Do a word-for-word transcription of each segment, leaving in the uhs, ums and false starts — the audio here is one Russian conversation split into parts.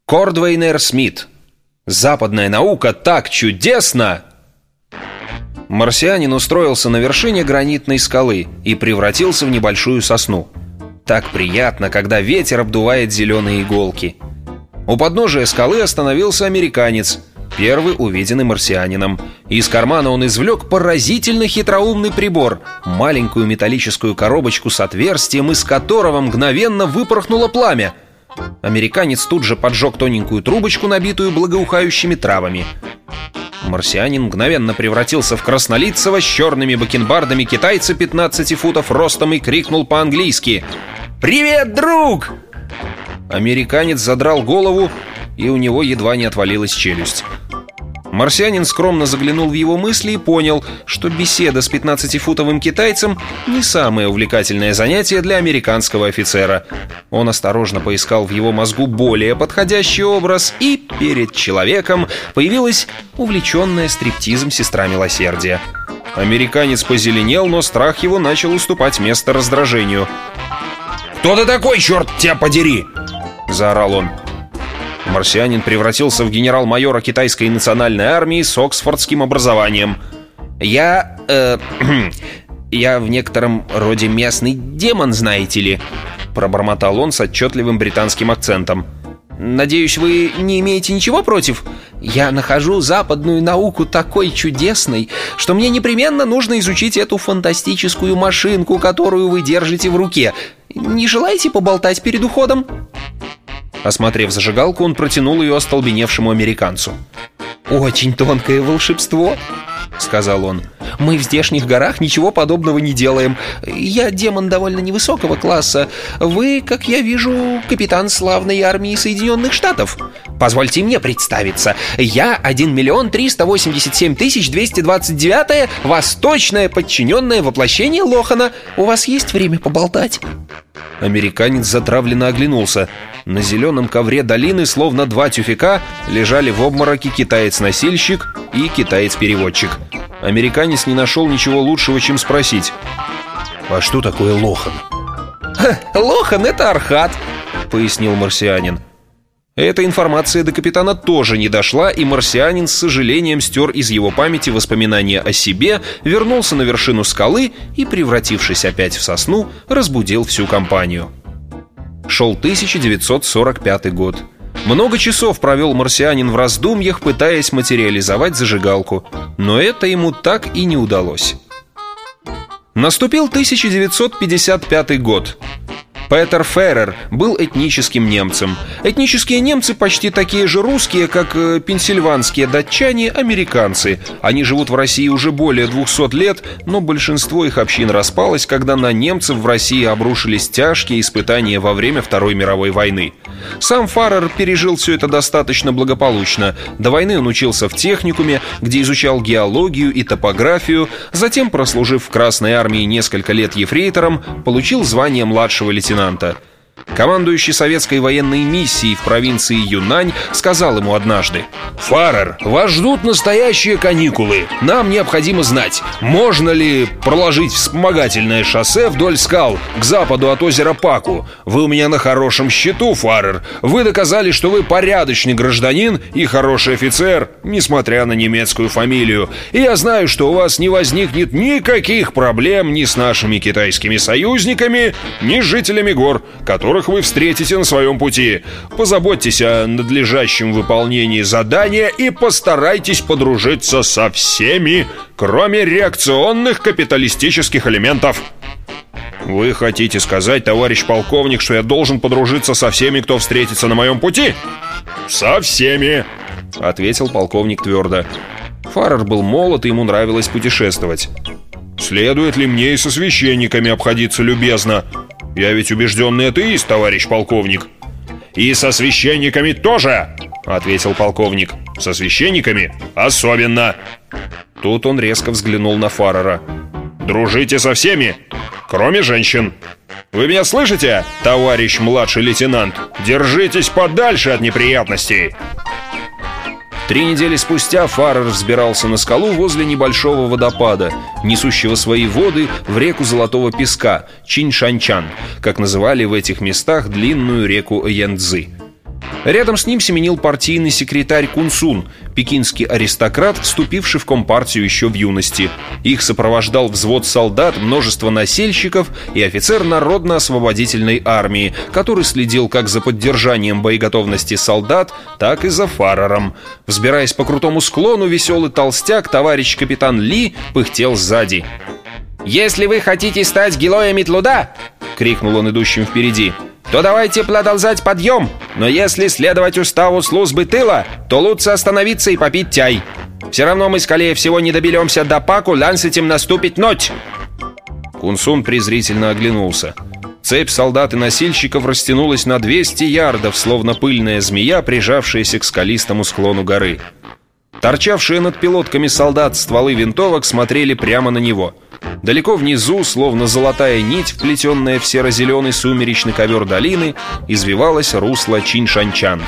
Кордвейнер Смит. Западная наука так чудесна! Марсианин устроился на вершине гранитной скалы и превратился в небольшую сосну. Так приятно, когда ветер обдувает зеленые иголки. У подножия скалы остановился американец, первый увиденный марсианином. Из кармана он извлек поразительно хитроумный прибор — маленькую металлическую коробочку с отверстием, из которого мгновенно выпорхнуло пламя. Американец тут же поджег тоненькую трубочку, набитую благоухающими травами. Марсианин мгновенно превратился в краснолицего с черными бакенбардами китайца пятнадцати футов ростом и крикнул по-английски: «Привет, друг!» Американец задрал голову, и у него едва не отвалилась челюсть. Марсианин скромно заглянул в его мысли и понял, что беседа с пятнадцатифутовым китайцем не самое увлекательное занятие для американского офицера. Он осторожно поискал в его мозгу более подходящий образ, и перед человеком появилась увлеченная стриптизом сестра милосердия. Американец позеленел, но страх его начал уступать место раздражению. «Кто ты такой, черт тебя подери?» — заорал он. Марсианин превратился в генерал-майора китайской национальной армии с оксфордским образованием. «Я... Э, я в некотором роде местный демон, знаете ли», — пробормотал он с отчетливым британским акцентом. «Надеюсь, вы не имеете ничего против? Я нахожу западную науку такой чудесной, что мне непременно нужно изучить эту фантастическую машинку, которую вы держите в руке. Не желаете поболтать перед уходом?» Осмотрев зажигалку, он протянул ее остолбеневшему американцу. «Очень тонкое волшебство», — сказал он. «Мы в здешних горах ничего подобного не делаем. Я демон довольно невысокого класса. Вы, как я вижу, капитан славной армии Соединенных Штатов. Позвольте мне представиться. Я один миллион триста восемьдесят семь тысяч двести двадцать девятое восточное подчиненное воплощение Лохана. У вас есть время поболтать?» Американец затравленно оглянулся. На зеленом ковре долины, словно два тюфяка, лежали в обмороке китаец-носильщик и китаец-переводчик. Американец не нашел ничего лучшего, чем спросить: «А что такое Лохан?» «Лохан — это Архат», — пояснил марсианин. Эта информация до капитана тоже не дошла, и марсианин с сожалением стер из его памяти воспоминания о себе, вернулся на вершину скалы и, превратившись опять в сосну, разбудил всю компанию. Шел тысяча девятьсот сорок пятый год. Много часов провел марсианин в раздумьях, пытаясь материализовать зажигалку, но это ему так и не удалось. Наступил тысяча девятьсот пятьдесят пятый год. Петер Феррер был этническим немцем. Этнические немцы почти такие же русские, как э, пенсильванские датчане, американцы. Они живут в России уже более двухсот лет, но большинство их общин распалось, когда на немцев в России обрушились тяжкие испытания во время Второй мировой войны. Сам Феррер пережил все это достаточно благополучно. До войны он учился в техникуме, где изучал геологию и топографию. Затем, прослужив в Красной армии несколько лет ефрейтором, получил звание младшего лейтенанта. Командующий советской военной миссией в провинции Юнань сказал ему однажды: «Феррер, вас ждут настоящие каникулы. Нам необходимо знать, можно ли проложить вспомогательное шоссе вдоль скал к западу от озера Паку. Вы у меня на хорошем счету, Феррер. Вы доказали, что вы порядочный гражданин и хороший офицер, несмотря на немецкую фамилию. И я знаю, что у вас не возникнет никаких проблем ни с нашими китайскими союзниками, ни с жителями гор, которых вы встретите на своем пути. Позаботьтесь о надлежащем выполнении задания и постарайтесь подружиться со всеми, кроме реакционных капиталистических элементов». «Вы хотите сказать, товарищ полковник, что я должен подружиться со всеми, кто встретится на моем пути?» «Со всеми», — ответил полковник твердо. Феррер был молод, и ему нравилось путешествовать. «Следует ли мне и со священниками обходиться любезно? Я ведь убежденный атеист, товарищ полковник». «И со священниками тоже», — ответил полковник. «Со священниками особенно». Тут он резко взглянул на Феррера. «Дружите со всеми, кроме женщин. Вы меня слышите, товарищ младший лейтенант? Держитесь подальше от неприятностей». Три недели спустя Феррер взбирался на скалу возле небольшого водопада, несущего свои воды в реку Золотого Песка, Чиншанчан, как называли в этих местах длинную реку Янцзы. Рядом с ним семенил партийный секретарь Кунсун, пекинский аристократ, вступивший в компартию еще в юности. Их сопровождал взвод солдат, множество насельщиков и офицер Народно-освободительной армии, который следил как за поддержанием боеготовности солдат, так и за Фаррером. Взбираясь по крутому склону, веселый толстяк, товарищ капитан Ли, пыхтел сзади. «Если вы хотите стать героями труда!» — крикнул он идущим впереди — то давайте продолжать подъем. Но если следовать уставу службы тыла, то лучше остановиться и попить чай. Все равно мы, скорее всего, не доберемся до Паку, раньше этим наступит ночь. Кунсун презрительно оглянулся. Цепь солдат и носильщиков растянулась на двести ярдов, словно пыльная змея, прижавшаяся к скалистому склону горы. Торчавшие над пилотками солдат стволы винтовок смотрели прямо на него. Далеко внизу, словно золотая нить, вплетенная в серо-зеленый сумеречный ковер долины, извивалось русло Чиншанчан.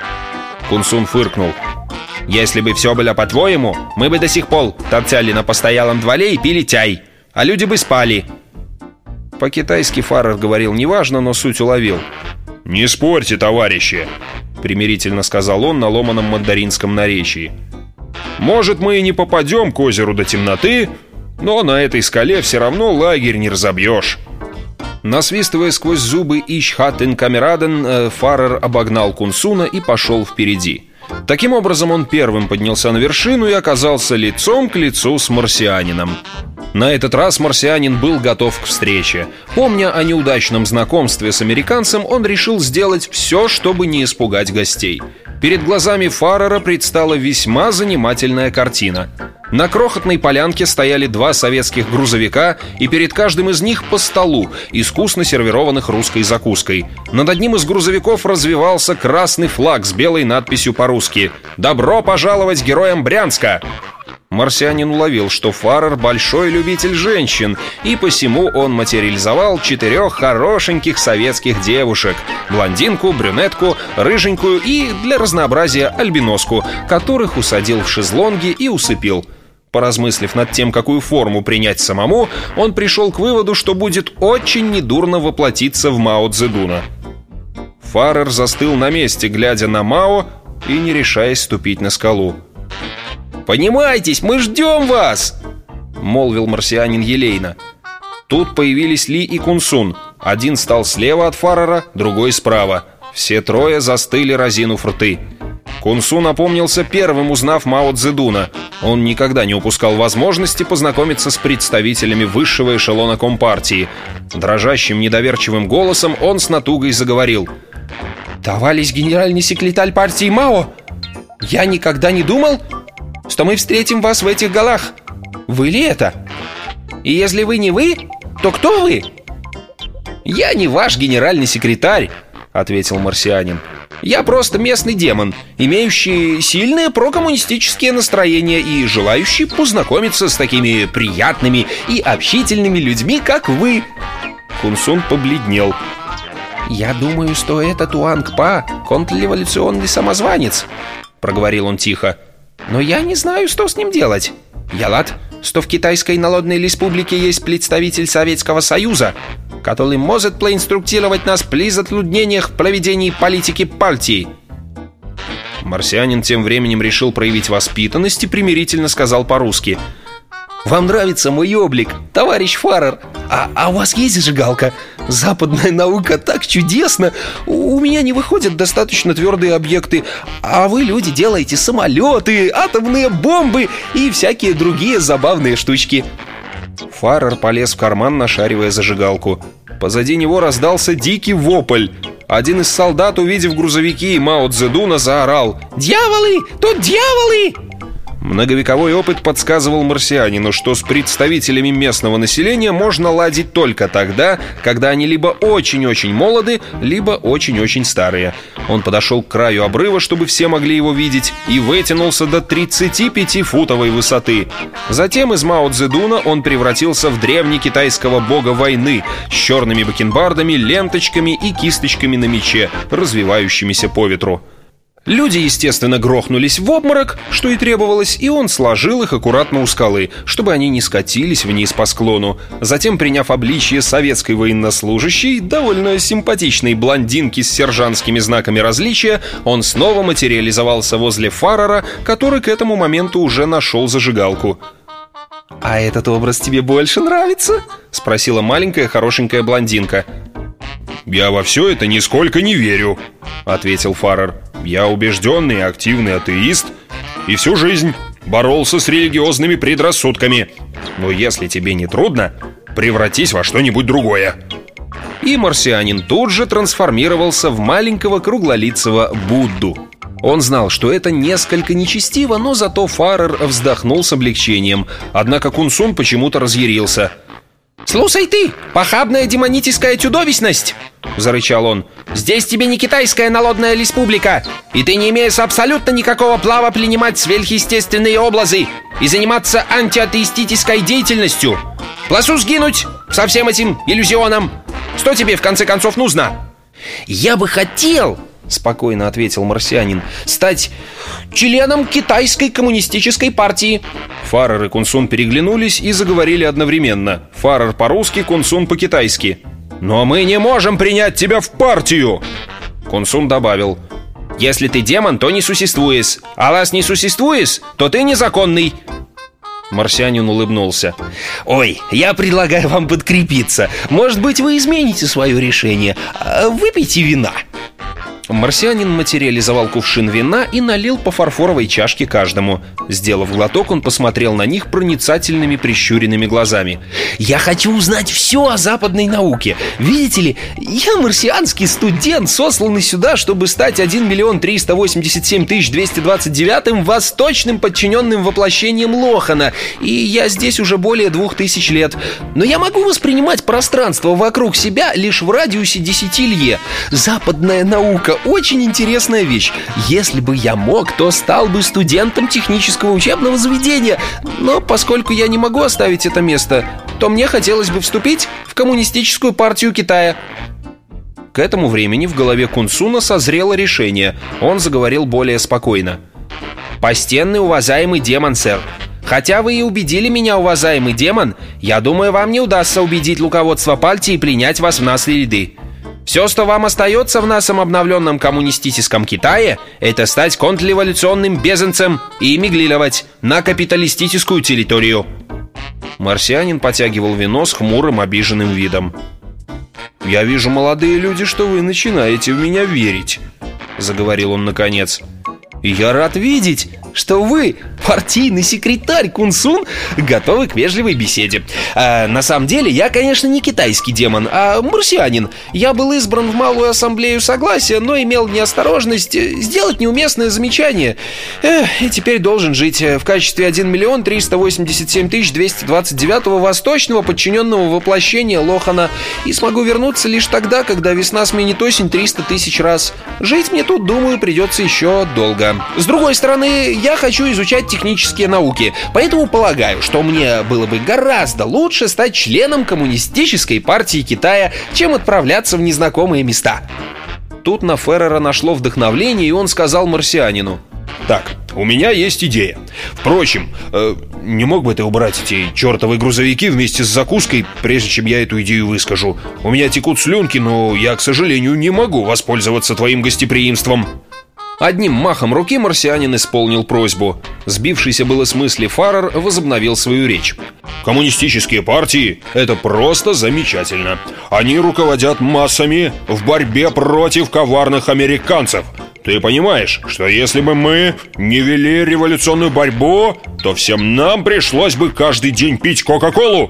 Кунсун фыркнул. «Если бы все было по-твоему, мы бы до сих пор торчали на постоялом дворе и пили чай, а люди бы спали». По-китайски Фаррер говорил неважно, но суть уловил. «Не спорьте, товарищи», — примирительно сказал он на ломаном мандаринском наречии. «Может, мы и не попадем к озеру до темноты, но на этой скале все равно лагерь не разобьешь». Насвистывая сквозь зубы «Ищ хаттен камераден», Фаррер обогнал Кунсуна и пошел впереди. Таким образом, он первым поднялся на вершину и оказался лицом к лицу с марсианином. На этот раз марсианин был готов к встрече. Помня о неудачном знакомстве с американцем, он решил сделать все, чтобы не испугать гостей. Перед глазами Фаррера предстала весьма занимательная картина. На крохотной полянке стояли два советских грузовика, и перед каждым из них по столу, искусно сервированных русской закуской. Над одним из грузовиков развевался красный флаг с белой надписью по-русски «Добро пожаловать героям Брянска!». Марсианин уловил, что Фаррер большой любитель женщин, и посему он материализовал четырех хорошеньких советских девушек: блондинку, брюнетку, рыженькую и, для разнообразия, альбиноску, которых усадил в шезлонги и усыпил. Поразмыслив над тем, какую форму принять самому, он пришел к выводу, что будет очень недурно воплотиться в Мао Цзэдуна. Фаррер застыл на месте, глядя на Мао и не решаясь ступить на скалу. «Поднимайтесь, мы ждем вас!» — молвил марсианин елейно. Тут появились Ли и Кунсун. Один стал слева от Фаррера, другой справа. Все трое застыли, разинув рты. Кунсун опомнился первым, узнав Мао Цзэдуна. Он никогда не упускал возможности познакомиться с представителями высшего эшелона Компартии. Дрожащим, недоверчивым голосом он с натугой заговорил. «Товарищ генеральный секретарь партии Мао, я никогда не думал, что мы встретим вас в этих горах. Вы ли это? И если вы не вы, то кто вы?» «Я не ваш генеральный секретарь», — ответил марсианин. «Я просто местный демон, имеющий сильное прокоммунистические настроения и желающий познакомиться с такими приятными и общительными людьми, как вы». Кунсун побледнел. «Я думаю, что это Туанг-Па, контрреволюционный самозванец», — проговорил он тихо. «Но я не знаю, что с ним делать. Я рад, что в Китайской Народной Республике есть представитель Советского Союза, который может проинструктировать нас при затруднениях в проведении политики партии». Марсианин тем временем решил проявить воспитанность и примирительно сказал по-русски: «Вам нравится мой облик, товарищ Фаррер? А, а у вас есть зажигалка? Западная наука так чудесна. У, у меня не выходят достаточно твердые объекты, а вы, люди, делаете самолеты, атомные бомбы и всякие другие забавные штучки». Фаррер полез в карман, нашаривая зажигалку. Позади него раздался дикий вопль. Один из солдат, увидев грузовики Мао Цзэдуна, заорал: «Дьяволы! Тут дьяволы!» Многовековой опыт подсказывал марсианину, что с представителями местного населения можно ладить только тогда, когда они либо очень-очень молоды, либо очень-очень старые. Он подошел к краю обрыва, чтобы все могли его видеть, и вытянулся до тридцатипятифутовой высоты. Затем из Мао Цзэдуна он превратился в древнекитайского бога войны с черными бакенбардами, ленточками и кисточками на мече, развивающимися по ветру. Люди, естественно, грохнулись в обморок, что и требовалось, и он сложил их аккуратно у скалы, чтобы они не скатились вниз по склону. Затем, приняв обличье советской военнослужащей, довольно симпатичной блондинки с сержантскими знаками различия, он снова материализовался возле Фаррера, который к этому моменту уже нашел зажигалку. «А этот образ тебе больше нравится?» — спросила маленькая хорошенькая блондинка. «Я во все это нисколько не верю», — ответил Фаррер. «Я убежденный и активный атеист, и всю жизнь боролся с религиозными предрассудками. Но если тебе не трудно, превратись во что-нибудь другое». И марсианин тут же трансформировался в маленького круглолицего Будду. Он знал, что это несколько нечестиво, но зато Фаррер вздохнул с облегчением. Однако Кунсун почему-то разъярился. «Слушай ты, похабная демоническая чудовищность!» — зарычал он. «Здесь тебе не китайская народная республика, и ты не имеешь абсолютно никакого права принимать сверхъестественные образы и заниматься антиатеистической деятельностью. Прошу сгинуть со всем этим иллюзионом. Что тебе в конце концов нужно?» «Я бы хотел, — спокойно ответил марсианин, — стать членом китайской коммунистической партии». Фаррер и Кунсун переглянулись и заговорили одновременно. Фаррер по-русски, Кунсун по-китайски. «Но мы не можем принять тебя в партию!» Кунсун добавил: «Если ты демон, то не существуешь, а раз не существуешь, то ты незаконный». Марсианин улыбнулся. «Ой, я предлагаю вам подкрепиться. Может быть, вы измените свое решение. Выпейте вина». Марсианин материализовал кувшин вина и налил по фарфоровой чашке каждому. Сделав глоток, он посмотрел на них проницательными прищуренными глазами. «Я хочу узнать все о западной науке. Видите ли, я марсианский студент, сосланный сюда, чтобы стать один миллион триста восемьдесят семь тысяч двести двадцать девятым восточным подчиненным воплощением Лохана. И я здесь уже более двух тысяч лет. Но я могу воспринимать пространство вокруг себя лишь в радиусе десяти лье. Западная наука — очень интересная вещь. Если бы я мог, то стал бы студентом технического учебного заведения. Но поскольку я не могу оставить это место, то мне хотелось бы вступить в коммунистическую партию Китая». К этому времени в голове Кунсуна созрело решение. Он заговорил более спокойно. «Почтенный уважаемый демон, сэр, хотя вы и убедили меня, уважаемый демон, я думаю, вам не удастся убедить руководство партии принять вас в наши ряды. Все, что вам остается в нашем обновленном коммунистическом Китае, это стать контрреволюционным беженцем и эмигрировать на капиталистическую территорию». Марсианин потягивал вино с хмурым, обиженным видом. «Я вижу, молодые люди, что вы начинаете в меня верить», — заговорил он наконец. «И я рад видеть, что вы, партийный секретарь Кунсун, готовы к вежливой беседе. а, На самом деле, я, конечно, не китайский демон, а марсианин. Я был избран в Малую Ассамблею Согласия, но имел неосторожность сделать неуместное замечание. Эх, и теперь должен жить в качестве один миллион триста восемьдесят семь тысяч двести двадцать девятого восточного подчиненного воплощения Лохана. И смогу вернуться лишь тогда, когда весна сменит осень триста тысяч раз. Жить мне тут, думаю, придется еще долго. С другой стороны, я хочу изучать технические науки, поэтому полагаю, что мне было бы гораздо лучше стать членом коммунистической партии Китая, чем отправляться в незнакомые места». Тут на Феррера нашло вдохновление, и он сказал марсианину: «Так, у меня есть идея. Впрочем, э, не мог бы ты убрать эти чертовы грузовики вместе с закуской, прежде чем я эту идею выскажу? У меня текут слюнки, но я, к сожалению, не могу воспользоваться твоим гостеприимством». Одним махом руки марсианин исполнил просьбу. Сбившийся было с мысли Фаррер возобновил свою речь. «Коммунистические партии — это просто замечательно. Они руководят массами в борьбе против коварных американцев. Ты понимаешь, что если бы мы не вели революционную борьбу, то всем нам пришлось бы каждый день пить Кока-Колу?»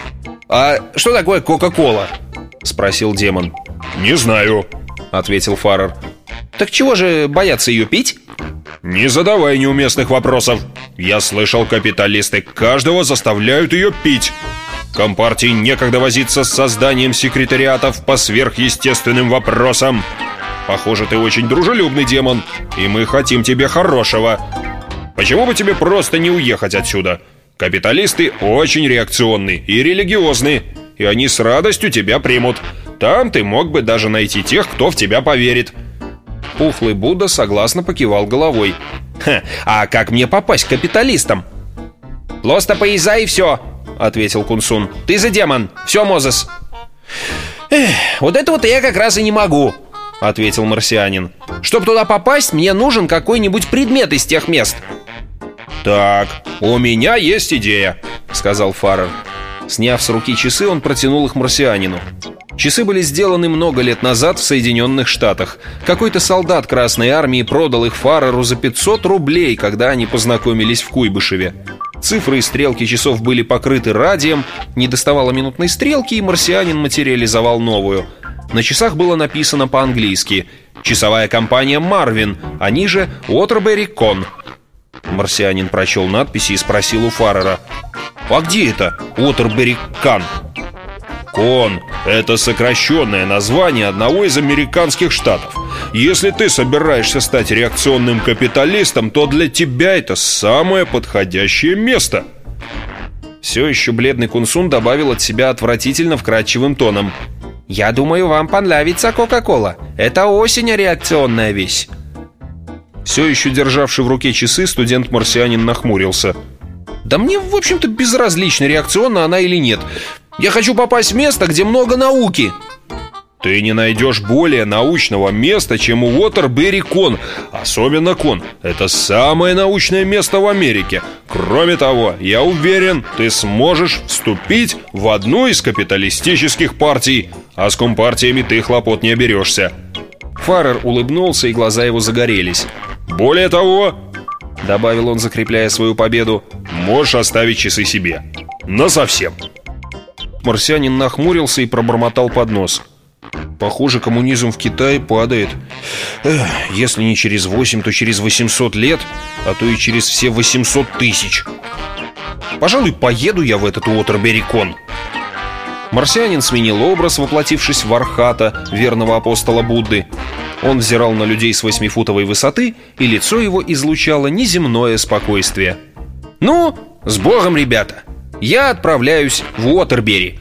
«А что такое Кока-Кола?» — спросил демон. «Не знаю», — ответил Фаррер. «Так чего же бояться ее пить?» «Не задавай неуместных вопросов. Я слышал, капиталисты каждого заставляют ее пить. Компартии некогда возиться с созданием секретариатов по сверхъестественным вопросам. Похоже, ты очень дружелюбный демон, и мы хотим тебе хорошего. Почему бы тебе просто не уехать отсюда? Капиталисты очень реакционны и религиозны, и они с радостью тебя примут. Там ты мог бы даже найти тех, кто в тебя поверит». Пухлый Будда согласно покивал головой. «Ха, а как мне попасть к капиталистам?» «Просто поезжай и все», — ответил Кунсун. «Ты за демон, все, Мозес». «Эх, вот этого-то я как раз и не могу», — ответил марсианин. «Чтобы туда попасть, мне нужен какой-нибудь предмет из тех мест». «Так, у меня есть идея», — сказал Фарер. Сняв с руки часы, он протянул их марсианину. Часы были сделаны много лет назад в Соединенных Штатах. Какой-то солдат Красной Армии продал их Фареру за пятьсот рублей, когда они познакомились в Куйбышеве. Цифры и стрелки часов были покрыты радием, не доставало минутной стрелки, и марсианин материализовал новую. На часах было написано по-английски «Часовая компания Марвин», а ниже «Уотербери Кон». Марсианин прочел надписи и спросил у Фарера: «А где это Уотербери Кан?» «Кон — это сокращенное название одного из американских штатов. Если ты собираешься стать реакционным капиталистом, то для тебя это самое подходящее место». Все еще бледный Кунсун добавил от себя отвратительно вкрадчивым тоном: «Я думаю, вам понравится Кока-Кола. Это очень реакционная вещь». Все еще державший в руке часы, студент-марсианин нахмурился. «Да мне, в общем-то, безразлично, реакционна она или нет. Я хочу попасть в место, где много науки». «Ты не найдешь более научного места, чем у Уотербери Кон. Особенно Кон. Это самое научное место в Америке. Кроме того, я уверен, ты сможешь вступить в одну из капиталистических партий. А с компартиями ты хлопот не оберешься». Фарер улыбнулся, и глаза его загорелись. «Более того, — добавил он, закрепляя свою победу, — можешь оставить часы себе. Насовсем». Марсианин нахмурился и пробормотал под нос: «Похоже, коммунизм в Китае падает. Эх, если не через восемь, то через восемьсот лет, а то и через все восемьсот тысяч. Пожалуй, поеду я в этот Уотербери Кон». Марсианин сменил образ, воплотившись в Архата, верного апостола Будды. Он взирал на людей с восьмифутовой высоты, и лицо его излучало неземное спокойствие. «Ну, с Богом, ребята! Я отправляюсь в Уотербери».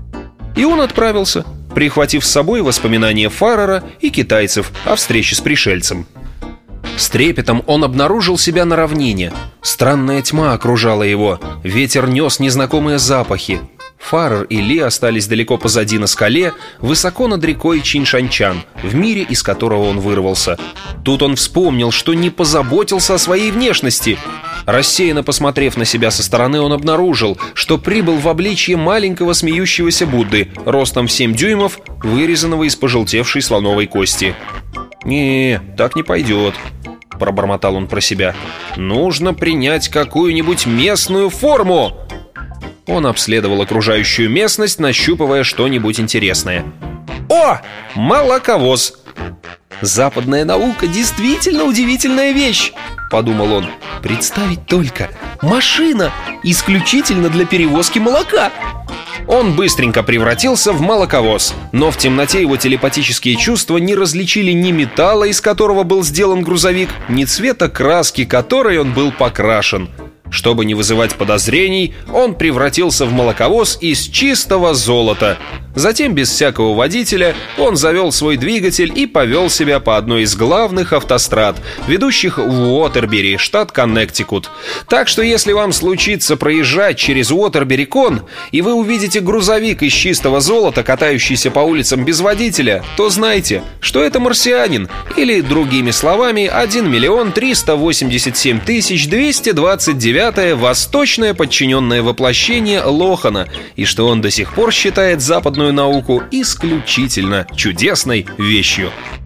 И он отправился, прихватив с собой воспоминания Фарера и китайцев о встрече с пришельцем. С трепетом он обнаружил себя на равнине. Странная тьма окружала его, ветер нес незнакомые запахи. Фарер и Ли остались далеко позади на скале, высоко над рекой Чиншанчан, в мире, из которого он вырвался. Тут он вспомнил, что не позаботился о своей внешности. Рассеянно посмотрев на себя со стороны, он обнаружил, что прибыл в обличье маленького смеющегося Будды, ростом в семь дюймов, вырезанного из пожелтевшей слоновой кости. «Не, так не пойдет», — пробормотал он про себя. «Нужно принять какую-нибудь местную форму». Он обследовал окружающую местность, нащупывая что-нибудь интересное. «О! Молоковоз!» «Западная наука действительно удивительная вещь», — подумал он. «Представить только, машина исключительно для перевозки молока». Он быстренько превратился в молоковоз, но в темноте его телепатические чувства не различили ни металла, из которого был сделан грузовик, ни цвета краски, которой он был покрашен. Чтобы не вызывать подозрений, он превратился в молоковоз из чистого золота. Затем, без всякого водителя, он завел свой двигатель и повел себя по одной из главных автострад, ведущих в Уотербери, штат Коннектикут. Так что, если вам случится проезжать через Уотербери Кон, и вы увидите грузовик из чистого золота, катающийся по улицам без водителя, то знайте, что это марсианин, или, другими словами, один миллион триста восемьдесят семь тысяч двести двадцать девятое восточное подчиненное воплощение Лохана, и что он до сих пор считает западную науку исключительно чудесной вещью.